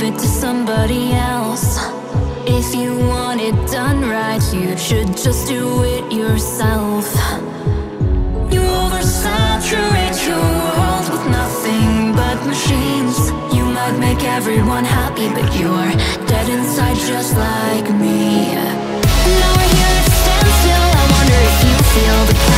it to somebody else. If you want it done right, you should just do it yourself. You oversaturate your world with nothing but machines. You might make everyone happy, but you're dead inside just like me. Now we're here at a standstill. I wonder if you feel the